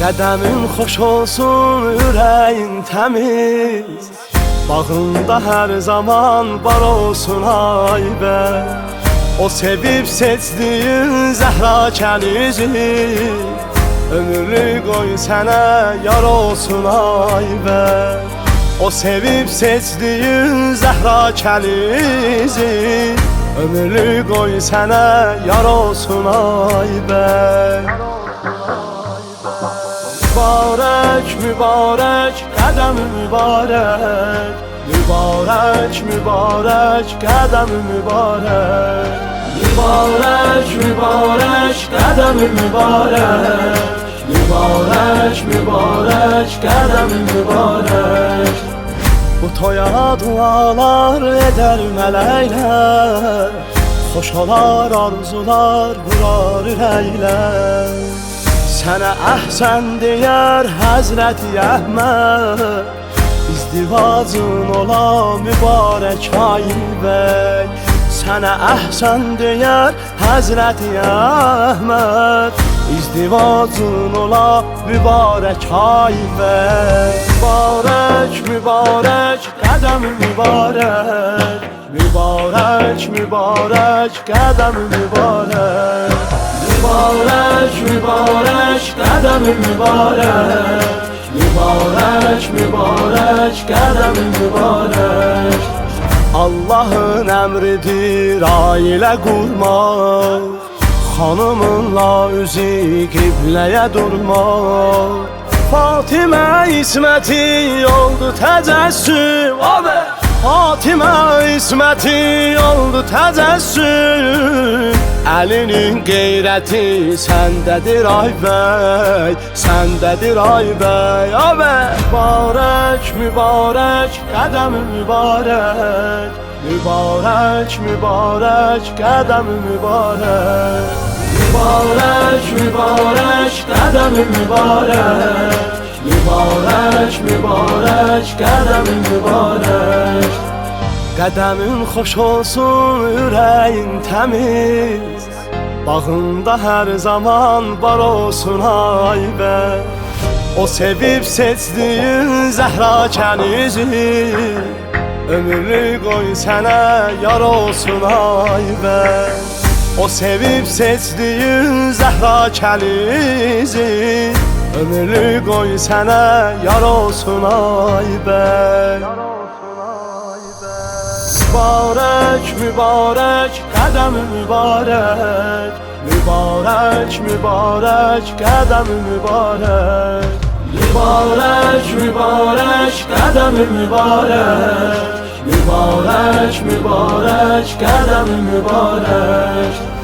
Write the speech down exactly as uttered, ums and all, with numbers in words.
Qədəmin xoş olsun, ürəyin təmiz, bağında hər zaman bar olsun Aybək. O sevib seçdiyin Zəhra kənizi, ömürlük qoy sənə yar olsun Aybək. O sevib seçdiyin Zəhra kənizi, ömürlük qoy sənə yar olsun Aybək. Mübarək, mübarək, qədəmi mübarək, mübarək, mübarək, qədəmi mübarək. Mübarək, mübarək, qədəmi mübarək, mübarək, mübarək, qədəmi mübarək. Bu toya dualar edər mələklər, xoş olar arzular vurar ürəklər. Sənə əhsən deyər Həzrəti Əhməd, izdivacın ola mübarək Aybək. Sənə əhsən deyər Həzrəti Əhməd, izdivacın ola mübarək Aybək. Mübarək, mübarək, qədəmi mübarək, mübarək, mübarək, qədəmi mübarək. Mübarək, mübarək, qədəmi mübarək, mübarək, mübarək, qədəmi mübarək. Allahın əmridir ailə qurmaq, xanımınla üzü qibləyə durmaq. Fatimə İsməti oldu təcəssüm, Fatimə İsməti oldu təcəssüm. Əlinin qeyrəti səndədir Aybək, səndədir Aybək. Mübarək, mübarək, qədəmi mübarək, mübarək, mübarək, qədəmi mübarək. Mübarək, mübarək, qədəmi mübarək, mübarək, mübarək, qədəmi mübarək. Qədəmin xoş olsun, ürəyin təmiz, bağında hər zaman bar olsun Aybək. O sevib seçdiyin Zəhra kənizi, ömürlük qoy sənə yar olsun Aybək. O sevib seçdiyin Zəhra kənizi, ömürlük qoy sənə yar olsun Aybək. Mübarək, mübarək, qədəmi mübarək, mübarək, mübarək, qədəmi mübarək. Mübarək, mübarək, qədəmi mübarək, mübarək, mübarək, qədəmi mübarək.